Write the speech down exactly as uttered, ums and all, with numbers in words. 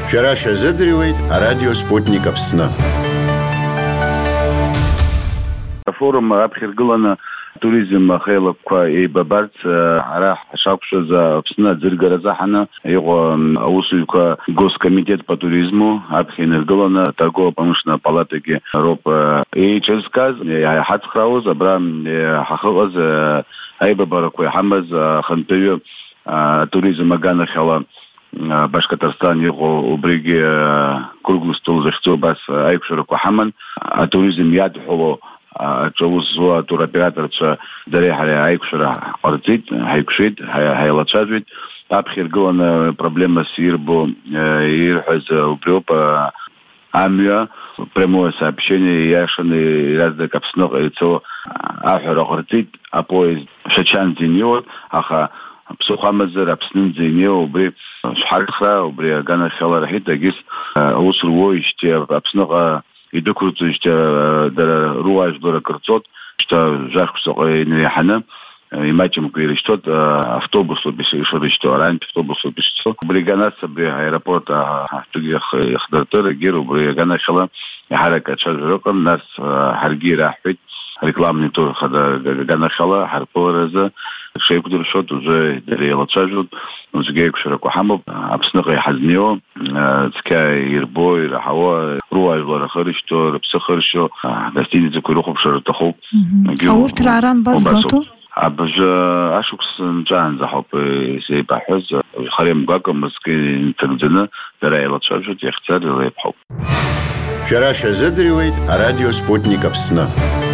Шәара шәазыӡырҩуеит арадио Спутник Аԥсны. Афорум аԥхьаргыланы туризм ахеилакқәа еибабарц ара ҳшақәшәаз Аԥсны аӡыргаразы ҳаны иҟоу аусуҩқәа госкомитет по туризму аԥхьа инаргыланы торгово-промышленная палатагьы роуп еиҿызкыз, иҳацхраауаз абра ҳахыҟаз аибабарақәа иҳамаз ахантәаҩы атуризм аганахьала Башкортостан иҟоу убригьы круглый стол захьӡу абас аиқәшәарақәа ҳаман, атуризм иадҳәало аҿаус зуа атуроператорцәа дареи ҳареи аиқәшәара ҳҟарҵеит, ҳаиқәшеит, ҳаилацәажәеит. Аԥхьа иргыланы проблемас ирбо ирҳәаз убриоуп, амҩа прямое сообщение иашаны иаразнак Аԥсныҟа ицо аҳәара ҟарҵеит, апоезд Шачанӡа инеиуа, аха ԥсыхәа амазар Аԥснынӡа инеиуа убри шәҳархра, убри аганахьала раҳеит, агьыс аус руоижьҭеи Аԥсныҟа идәықәырҵоижьҭеи дара руаажәларак рҵот, шьҭа жәашықәсаҟа инеиҳаны имаҷымкәа ирышьҭоит, автобусоуп ишырышьҭоу, арантә автобусоуп ишцо. Убри ганас абри аеропорт ҳтәгьы ихдыртыр, егьыр убри аганахьала иҳарак ацәажәара ыҟан, нас ҳаргьы ираҳҳәеит рекламный тур хада ганахьала ҳарԥыларазы шеиқәдыршәоит, уже дара еилацәажәоит, узгьы аиқәшәарақәа ҳамоуп. Аԥсныҟа иҳазнеиуа цқьа ирбо, ираҳауа, руаажәлар рхы-рышьҭо, рыԥсы хыршьо, гостиницақәа ирыхәаԥшыр рҭахуп. Аурҭ раара анбазгәаҭо? Абжа ашықәс нҵәаанӡа ҳауп изеибаҳәаз, хареимгәакәа мызкы инҭырӡаны дара еилацәажәоит, иахьцар илеиԥҳауп. Шәара шәазыӡырҩуеит арадио Спутник Аԥсны.